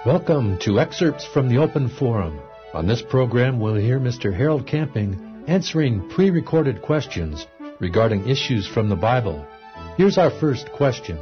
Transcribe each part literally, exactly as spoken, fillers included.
Welcome to Excerpts from the Open Forum. On this program, we'll hear Mister Harold Camping answering pre-recorded questions regarding issues from the Bible. Here's our first question.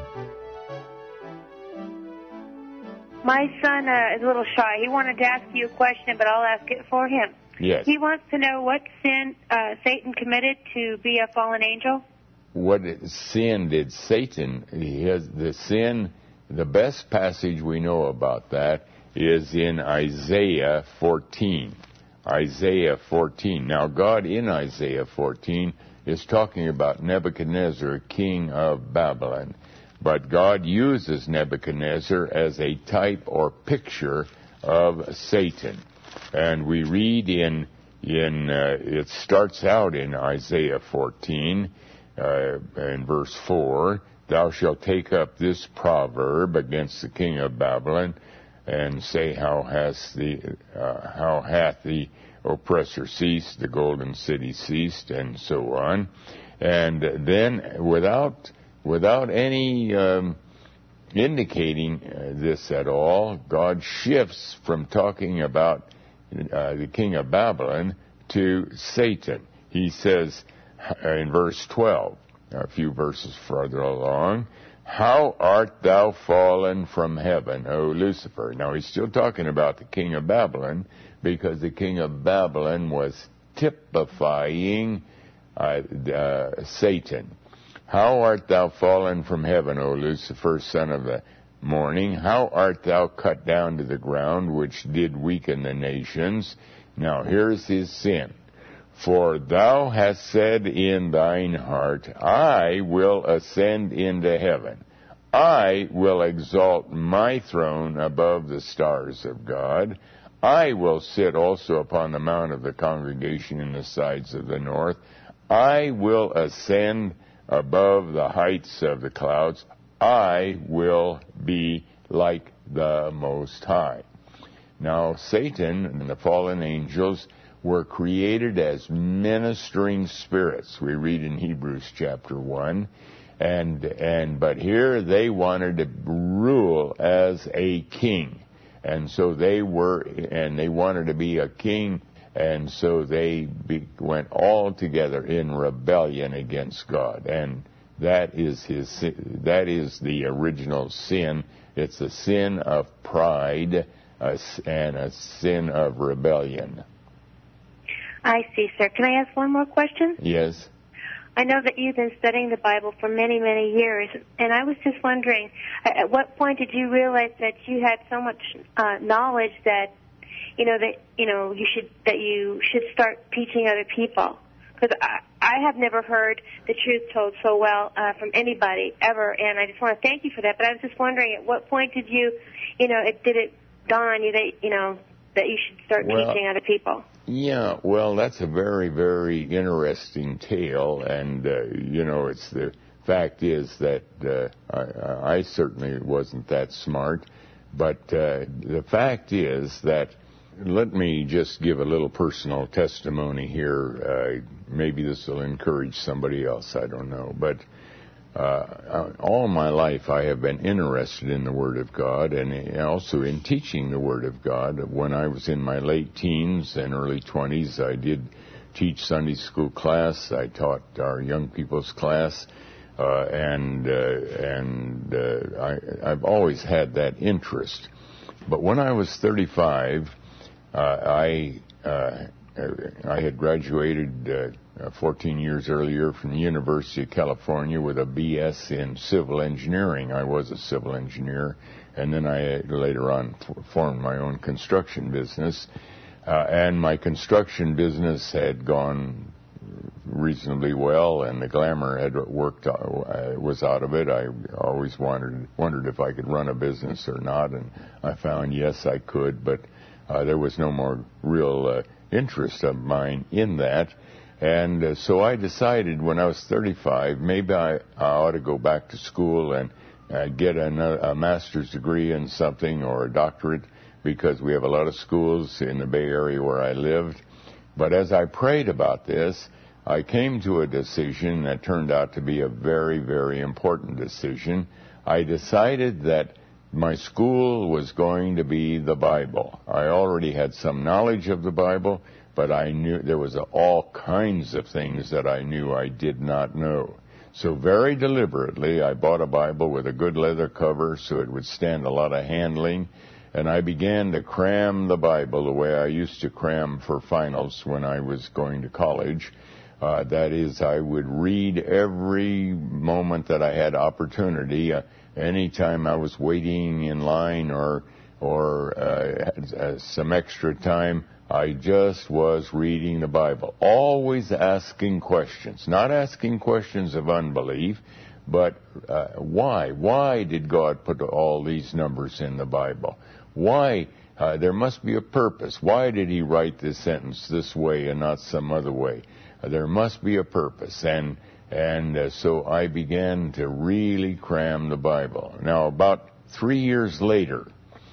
My son uh, is a little shy. He wanted to ask you a question, but I'll ask it for him. Yes. He wants to know what sin uh, Satan committed to be a fallen angel. What sin did Satan? He has the sin. The best passage we know about that is in Isaiah fourteen. Isaiah fourteen. Now, God in Isaiah fourteen is talking about Nebuchadnezzar, king of Babylon. But God uses Nebuchadnezzar as a type or picture of Satan. And we read in, in uh, it starts out in Isaiah fourteen, uh, in verse four, "Thou shalt take up this proverb against the king of Babylon, and say, How hath the uh, how hath the oppressor ceased, the golden city ceased," and so on. And then, without without any um, indicating uh, this at all, God shifts from talking about uh, the king of Babylon to Satan. He says in verse twelve. A few verses further along, "How art thou fallen from heaven, O Lucifer?" Now, he's still talking about the king of Babylon, because the king of Babylon was typifying uh, uh, Satan. "How art thou fallen from heaven, O Lucifer, son of the morning? How art thou cut down to the ground, which did weaken the nations?" Now, here's his sin. "For thou hast said in thine heart, I will ascend into heaven. I will exalt my throne above the stars of God. I will sit also upon the mount of the congregation in the sides of the north. I will ascend above the heights of the clouds. I will be like the Most High." Now, Satan and the fallen angels were created as ministering spirits. We read in Hebrews chapter one. And, and, but here they wanted to rule as a king. And so they were, and they wanted to be a king, and so they be, went all together in rebellion against God. And that is his, that is the original sin. It's a sin of pride a, and a sin of rebellion. I see, sir. Can I ask one more question? Yes. I know that you've been studying the Bible for many, many years, and I was just wondering, at what point did you realize that you had so much uh, knowledge that, you know, that you know you should that you should start teaching other people? Because I, I have never heard the truth told so well uh, from anybody ever, and I just want to thank you for that. But I was just wondering, at what point did you, you know, it, did it dawn on you that you know that you should start well, teaching other people? Yeah, well, that's a very, very interesting tale, and, uh, you know, it's the fact is that uh, I, I certainly wasn't that smart, but uh, the fact is that, let me just give a little personal testimony here. Uh, maybe this will encourage somebody else, I don't know, but Uh, all my life I have been interested in the Word of God, and also in teaching the Word of God. When I was in my late teens and early twenties, I did teach Sunday school class. I taught our young people's class, uh, and uh, and uh, I, I've always had that interest. But when I was thirty-five, uh, I uh, I had graduated uh, fourteen years earlier from the University of California with a B S in civil engineering. I was a civil engineer, and then I later on formed my own construction business. Uh, and my construction business had gone reasonably well, and the glamour had worked uh, was out of it. I always wondered wondered if I could run a business or not, and I found yes I could, but uh, there was no more real uh, interest of mine in that. And uh, so I decided when I was thirty-five, maybe I, I ought to go back to school and uh, get a, a master's degree in something or a doctorate, because we have a lot of schools in the Bay Area where I lived. But as I prayed about this, I came to a decision that turned out to be a very, very important decision. I decided that my school was going to be the Bible. I already had some knowledge of the Bible, but I knew there was all kinds of things that I knew I did not know. So very deliberately, I bought a Bible with a good leather cover so it would stand a lot of handling, and I began to cram the Bible the way I used to cram for finals when I was going to college. Uh, that is, I would read every moment that I had opportunity. Uh, anytime I was waiting in line or or uh, had some extra time, I just was reading the Bible. Always asking questions. Not asking questions of unbelief, but uh, why? Why did God put all these numbers in the Bible? Why? Uh, there must be a purpose. Why did he write this sentence this way and not some other way? There must be a purpose, and and uh, so I began to really cram the Bible. Now, about three years later,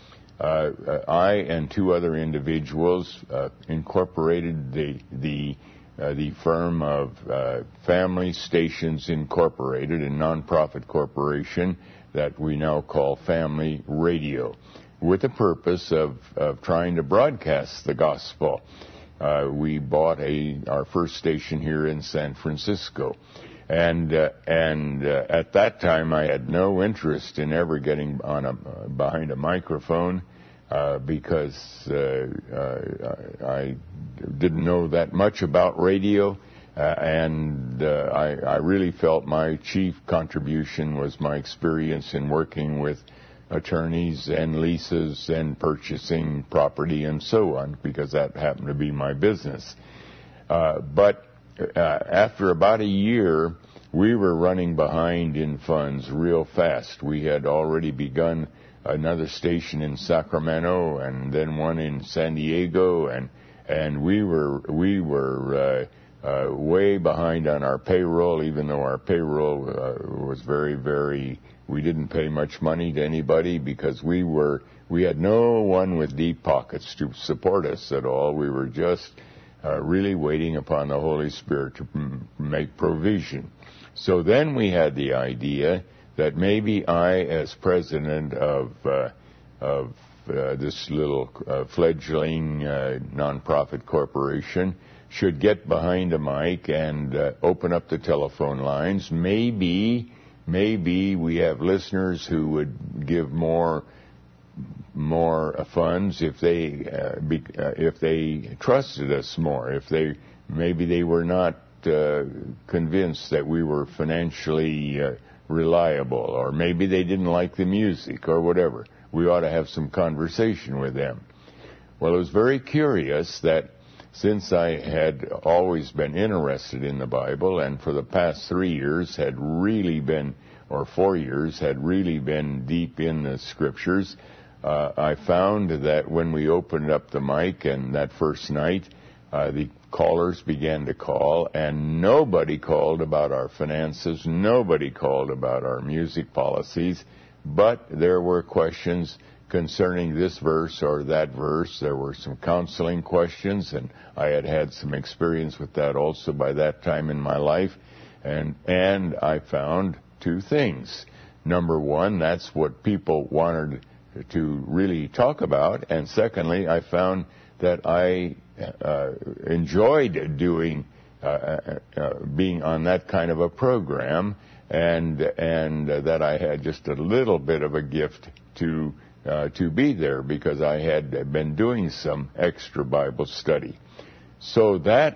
uh, I and two other individuals uh, incorporated the the uh, the firm of uh, Family Stations Incorporated, a nonprofit corporation that we now call Family Radio, with the purpose of, of trying to broadcast the gospel. Uh, we bought a our first station here in San Francisco, and uh, and uh, at that time I had no interest in ever getting on a uh, behind a microphone uh, because uh, uh, I didn't know that much about radio, uh, and uh, I, I really felt my chief contribution was my experience in working with attorneys and leases and purchasing property and so on, because that happened to be my business. Uh, but uh, after about a year, we were running behind in funds real fast. We had already begun another station in Sacramento and then one in San Diego, and and we were we were uh, uh, way behind on our payroll, even though our payroll uh, was very very. We didn't pay much money to anybody because we were we had no one with deep pockets to support us at all. We were just uh, really waiting upon the Holy Spirit to m- make provision. So then we had the idea that maybe I, as president of uh, of uh, this little uh, fledgling uh, nonprofit corporation, should get behind a mic and uh, open up the telephone lines. Maybe. Maybe we have listeners who would give more more funds if they uh, be, uh, if they trusted us more. If they maybe they were not uh, convinced that we were financially uh, reliable, or maybe they didn't like the music or whatever. We ought to have some conversation with them. Well, it was very curious that since I had always been interested in the Bible, and for the past three years had really been, or four years, had really been deep in the Scriptures, uh, I found that when we opened up the mic and that first night, uh, the callers began to call, and nobody called about our finances, nobody called about our music policies, but there were questions concerning this verse or that verse. There were some counseling questions, and I had had some experience with that also by that time in my life. And and I found two things. Number one, that's what people wanted to really talk about. And secondly, I found that I uh, enjoyed doing, uh, uh, being on that kind of a program, and and uh, that I had just a little bit of a gift to Uh, to be there, because I had been doing some extra Bible study. So that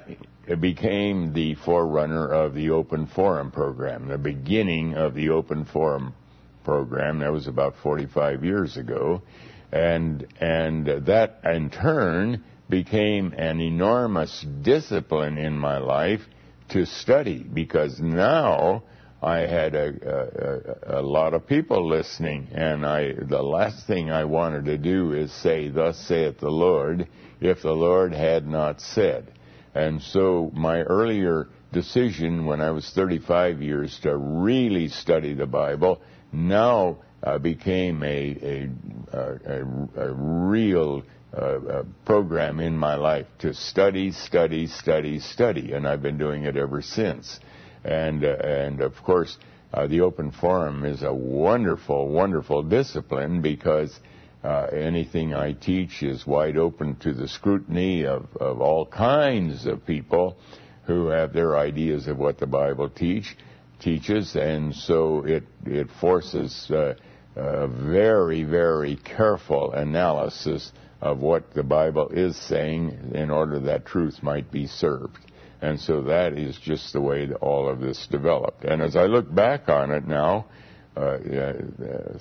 became the forerunner of the Open Forum program, the beginning of the Open Forum program. That was about forty-five years ago. And, and that in turn became an enormous discipline in my life to study, because now I had a, a, a lot of people listening, and I the last thing I wanted to do is say, "Thus saith the Lord," if the Lord had not said. And so my earlier decision when I was thirty-five years to really study the Bible now uh, became a, a, a, a real uh, a program in my life to study, study, study, study, and I've been doing it ever since. And uh, and of course, uh, the open forum is a wonderful, wonderful discipline because uh, anything I teach is wide open to the scrutiny of, of all kinds of people who have their ideas of what the Bible teach teaches, and so it it forces uh, a very, very careful analysis of what the Bible is saying in order that truth might be served. And so that is just the way that all of this developed. And as I look back on it now, uh, uh,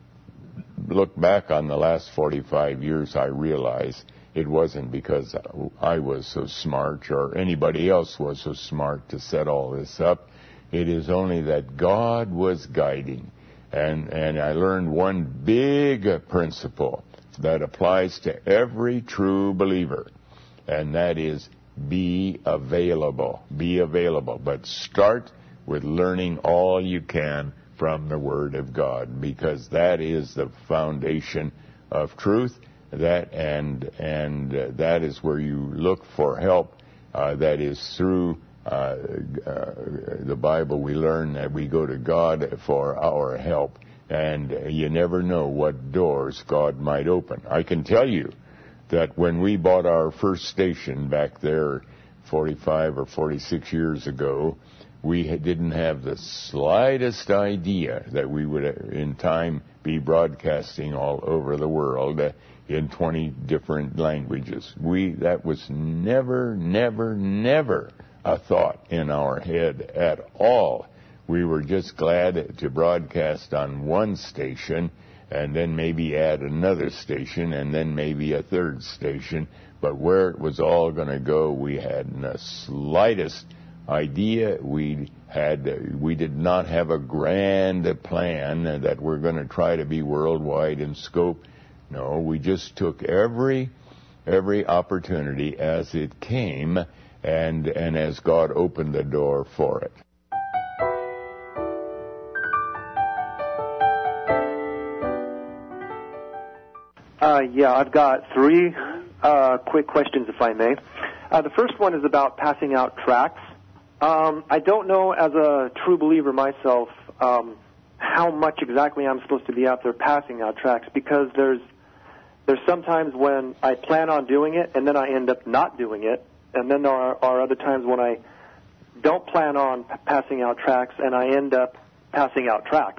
look back on the last forty-five years, I realize it wasn't because I was so smart or anybody else was so smart to set all this up. It is only that God was guiding. And, and I learned one big principle that applies to every true believer, and that is be available. Be available. But start with learning all you can from the Word of God, because that is the foundation of truth. That and and uh, that is where you look for help. Uh, that is through uh, uh, the Bible. We learn that we go to God for our help, and uh, you never know what doors God might open. I can tell you that when we bought our first station back there forty-five or forty-six years ago, we didn't have the slightest idea that we would in time be broadcasting all over the world uh, in twenty different languages. We that was never, never, never a thought in our head at all. We were just glad to broadcast on one station and then maybe add another station and then maybe a third station. But where it was all going to go, we hadn't the slightest idea. We had we did not have a grand plan that we're going to try to be worldwide in scope. No, we just took every every opportunity as it came, and and as God opened the door for it. Uh, yeah, I've got three uh, quick questions, if I may. Uh, the first one is about passing out tracts. Um, I don't know, as a true believer myself, um, how much exactly I'm supposed to be out there passing out tracts, because there's there's sometimes when I plan on doing it and then I end up not doing it, and then there are, are other times when I don't plan on p- passing out tracts and I end up passing out tracts.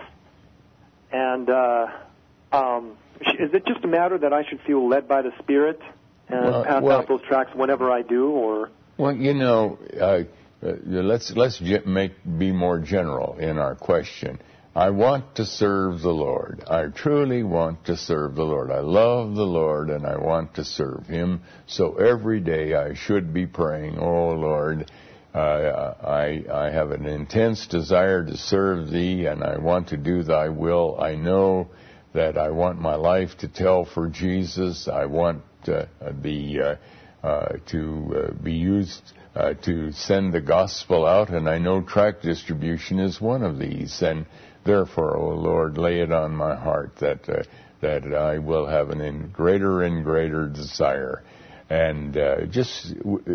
And uh, um, is it just a matter that I should feel led by the Spirit and well, pass well, out those tracts whenever I do, or? Well, you know, uh, uh, let's let's make be more general in our question. I want to serve the Lord. I truly want to serve the Lord. I love the Lord and I want to serve Him. So every day I should be praying, "Oh Lord, uh, I I have an intense desire to serve Thee, and I want to do Thy will. I know that I want my life to tell for Jesus. I want uh, the uh, uh, to uh, be used uh, to send the gospel out, and I know tract distribution is one of these. And therefore, O Lord, lay it on my heart that uh, that I will have an in greater and greater desire." And uh, just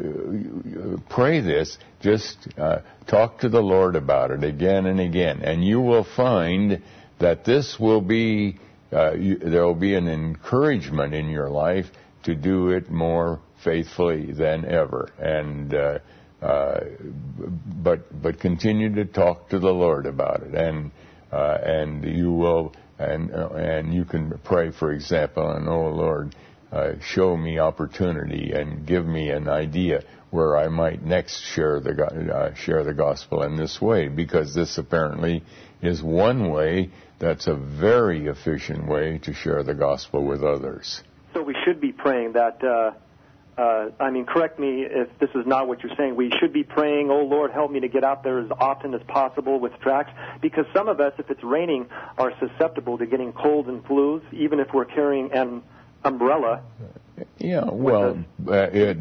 uh, pray this. Just uh, talk to the Lord about it again and again, and you will find that this will be, uh, you, there will be an encouragement in your life to do it more faithfully than ever. And uh, uh, but but continue to talk to the Lord about it, and uh, and you will, and uh, and you can pray, for example, and "Oh Lord, uh, show me opportunity and give me an idea where I might next share the uh, share the gospel in this way," because this apparently is one way that's a very efficient way to share the gospel with others. So we should be praying that, uh, uh, I mean, correct me if this is not what you're saying, we should be praying, "Oh Lord, help me to get out there as often as possible with tracts," because some of us, if it's raining, are susceptible to getting colds and flus, even if we're carrying an umbrella. Yeah, well, uh, it,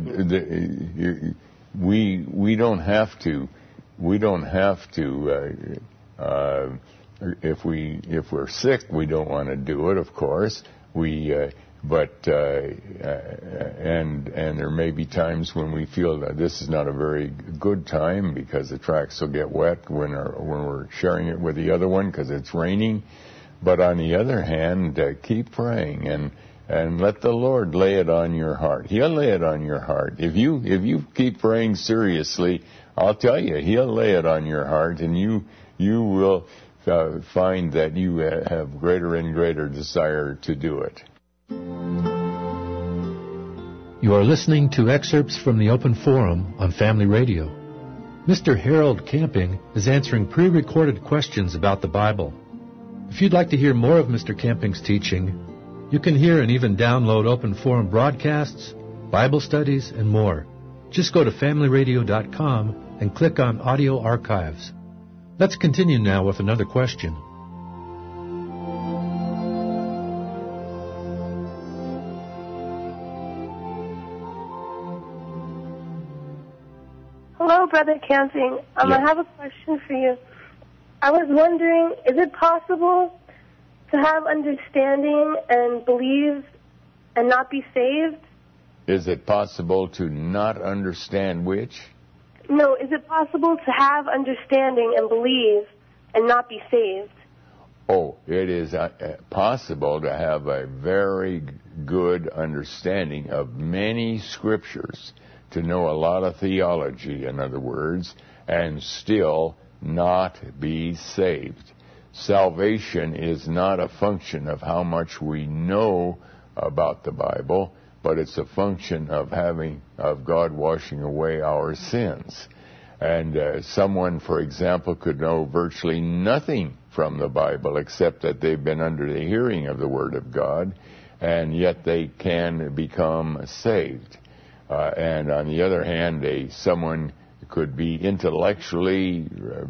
the, we we don't have to, we don't have to, uh, uh, if we if we're sick, we don't want to do it, of course. We uh, but uh, and and there may be times when we feel that this is not a very good time because the tracks will get wet when our, when we're sharing it with the other one because it's raining. But on the other hand, uh, keep praying and and let the Lord lay it on your heart. He'll lay it on your heart if you if you keep praying seriously. I'll tell you, He'll lay it on your heart, and you you will uh, find that you have greater and greater desire to do it. You are listening to excerpts from the Open Forum on Family Radio. Mister Harold Camping is answering pre-recorded questions about the Bible. If you'd like to hear more of Mister Camping's teaching, you can hear and even download Open Forum broadcasts, Bible studies, and more. Just go to family radio dot com and click on Audio Archives. Let's continue now with another question. Hello, Brother Camping. Um, Yeah. I have a question for you. I was wondering, is it possible to have understanding and believe and not be saved? Is it possible to not understand which? No, is it possible to have understanding and believe and not be saved? Oh, it is uh, possible to have a very good understanding of many scriptures, to know a lot of theology, in other words, and still not be saved. Salvation is not a function of how much we know about the Bible, but it's a function of having, of God washing away our sins. And uh, someone, for example, could know virtually nothing from the Bible except that they've been under the hearing of the Word of God, and yet they can become saved. Uh, and on the other hand, a someone could be intellectually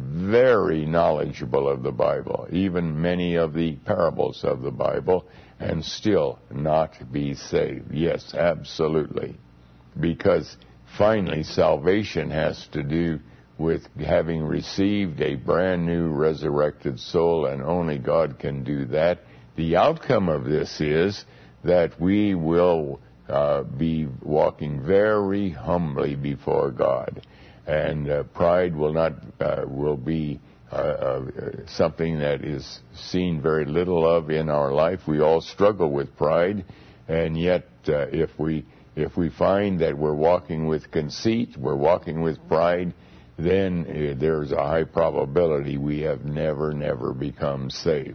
very knowledgeable of the Bible, even many of the parables of the Bible, and still not be saved. Yes, absolutely. Because finally, salvation has to do with having received a brand new resurrected soul, and only God can do that. The outcome of this is that we will uh, be walking very humbly before God. And uh, pride will not uh, will be uh, uh, something that is seen very little of in our life. We all struggle with pride, and yet uh, if we if we find that we're walking with conceit, we're walking with pride, then uh, there's a high probability we have never, never become saved.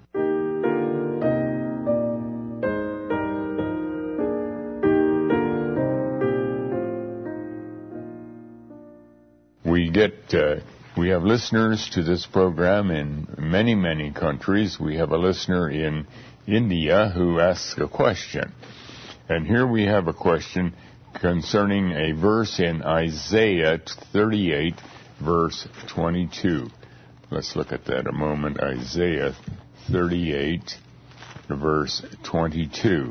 We get, uh, we have listeners to this program in many, many countries. We have a listener in India who asks a question. And here we have a question concerning a verse in Isaiah thirty-eight, verse twenty-two. Let's look at that a moment. Isaiah thirty-eight, verse twenty-two.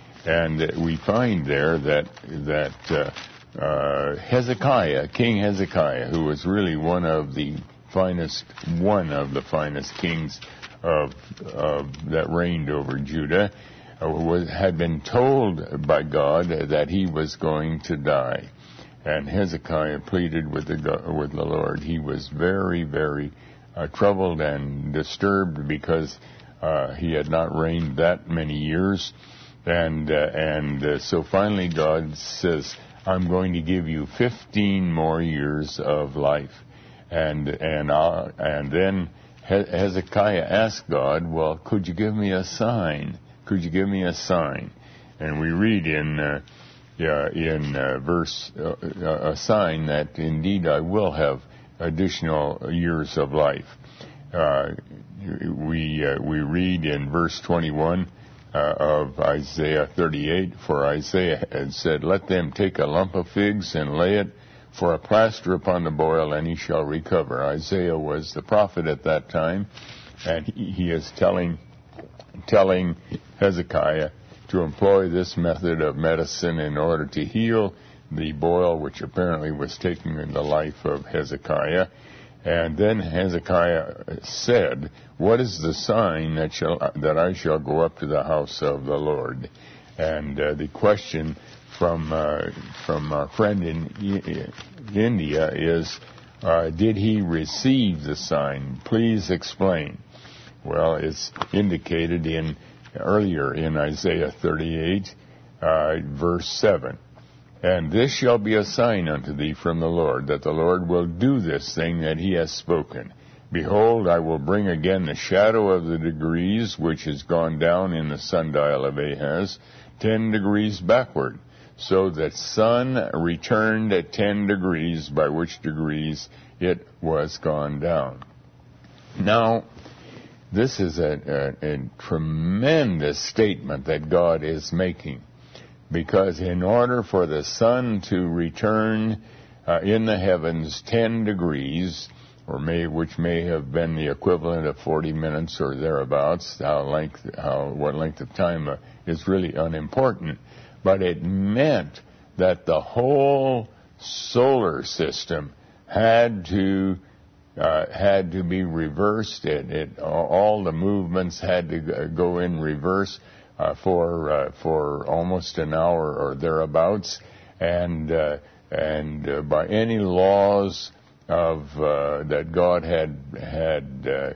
And we find there that, that, uh, Uh, Hezekiah, King Hezekiah, who was really one of the finest, one of the finest kings of, of that reigned over Judah, uh, was, had been told by God that he was going to die. And Hezekiah pleaded with the with the Lord. He was very, very uh, troubled and disturbed because uh, he had not reigned that many years, and uh, and uh, so finally God says, I'm going to give you fifteen more years of life. And and uh, and then Hezekiah asked God, well, could you give me a sign? Could you give me a sign? And we read in uh, yeah, in uh, verse uh, a sign that indeed I will have additional years of life. Uh, we uh, we read in verse twenty-one. Uh, of Isaiah thirty-eight, for Isaiah had said, let them take a lump of figs and lay it for a plaster upon the boil, and he shall recover. Isaiah was the prophet at that time, and he, he is telling telling Hezekiah to employ this method of medicine in order to heal the boil, which apparently was taking the life of Hezekiah. And then Hezekiah said, what is the sign that shall that I shall go up to the house of the Lord? And uh, the question from uh, from our friend in I- India is, uh, did he receive the sign? Please explain. Well, it's indicated in earlier in Isaiah thirty-eight, uh, verse seven. And this shall be a sign unto thee from the Lord, that the Lord will do this thing that he has spoken. Behold, I will bring again the shadow of the degrees which is gone down in the sundial of Ahaz, ten degrees backward, so that sun returned at ten degrees, by which degrees it was gone down. Now, this is a, a, a tremendous statement that God is making, because in order for the sun to return uh, in the heavens ten degrees, or may, which may have been the equivalent of forty minutes or thereabouts, how length, how, what length of time uh, is really unimportant, but it meant that the whole solar system had to uh, had to be reversed. It, it all the movements had to go in reverse uh, for uh, for almost an hour or thereabouts, and uh, and uh, by any laws of uh, that God had had uh,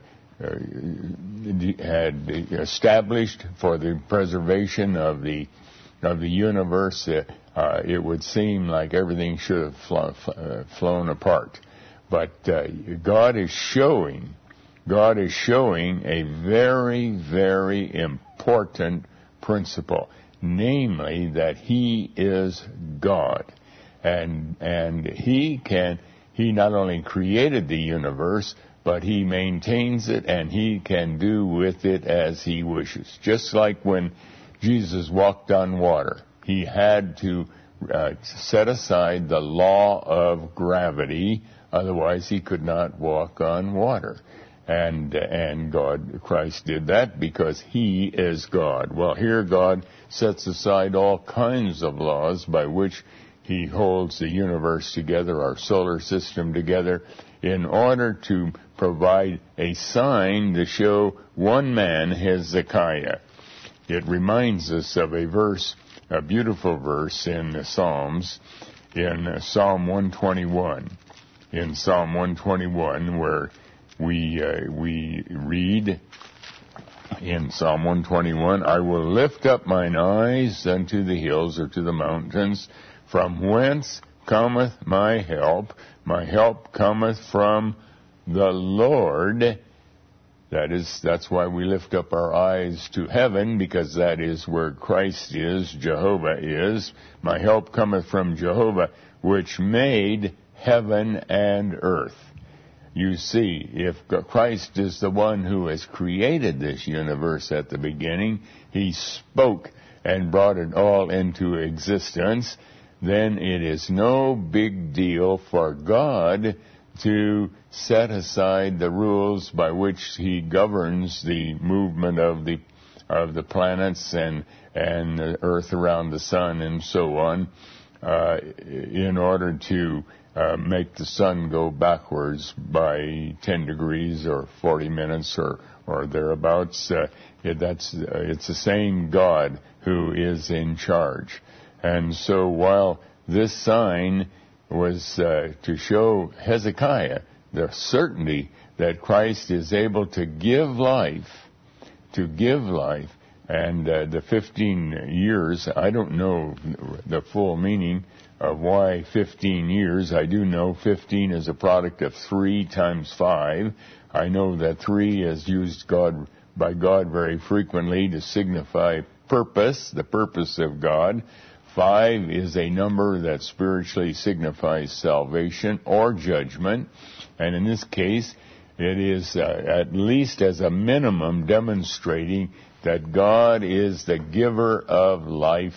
uh, had established for the preservation of the of the universe, uh, uh, it would seem like everything should have flo- uh, flown apart. But uh, God is showing, God is showing a very, very important principle, namely that He is God, and and He can. He not only created the universe, but He maintains it, and He can do with it as He wishes. Just like when Jesus walked on water, He had to uh, set aside the law of gravity, otherwise He could not walk on water. And and God, Christ did that because He is God. Well, here God sets aside all kinds of laws by which He holds the universe together, our solar system together, in order to provide a sign to show one man, Hezekiah. It reminds us of a verse, a beautiful verse in the Psalms, in Psalm one twenty-one. In Psalm one twenty-one, where we uh, we read in Psalm one twenty-one, I will lift up mine eyes unto the hills, or to the mountains, from whence cometh my help? My help cometh from the Lord. That is, that's why we lift up our eyes to heaven, because that is where Christ is, Jehovah is. My help cometh from Jehovah, which made heaven and earth. You see, if Christ is the one who has created this universe at the beginning, He spoke and brought it all into existence, then it is no big deal for God to set aside the rules by which He governs the movement of the of the planets and and the earth around the sun and so on, uh, in order to uh, make the sun go backwards by ten degrees or forty minutes or or thereabouts. Uh, it, that's uh, it's the same God who is in charge. And so while this sign was uh, to show Hezekiah the certainty that Christ is able to give life, to give life, and uh, the fifteen years, I don't know the full meaning of why fifteen years. I do know fifteen is a product of three times five. I know that three is used God by God very frequently to signify purpose, the purpose of God. Five is a number that spiritually signifies salvation or judgment. And in this case, it is uh, at least as a minimum demonstrating that God is the giver of life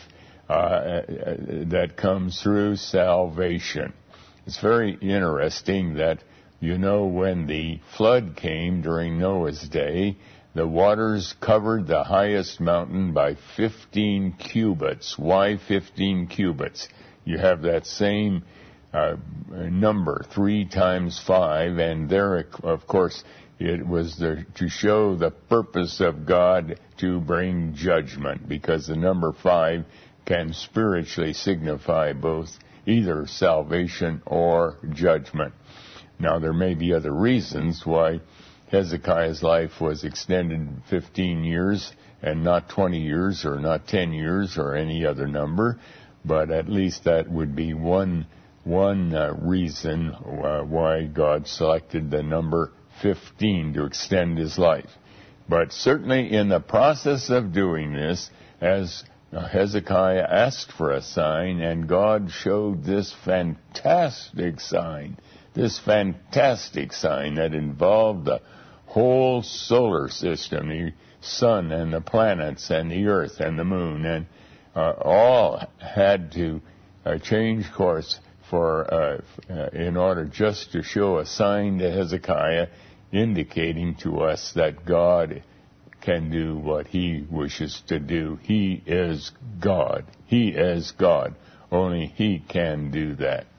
uh, that comes through salvation. It's very interesting that, you know, when the flood came during Noah's day, the waters covered the highest mountain by fifteen cubits. Why fifteen cubits? You have that same uh, number, three times five, and there, of course, It was the, to show the purpose of God to bring judgment, because the number five can spiritually signify both either salvation or judgment. Now, there may be other reasons why Hezekiah's life was extended fifteen years and not twenty years or not ten years or any other number, but at least that would be one one uh, reason uh, why God selected the number fifteen to extend his life. But certainly in the process of doing this, as Hezekiah asked for a sign, and God showed this fantastic sign, this fantastic sign that involved the whole solar system, the sun and the planets and the earth and the moon, and uh, all had to uh, change course for uh, uh, in order just to show a sign to Hezekiah, indicating to us that God can do what he wishes to do. He is God. He is God. Only he can do that.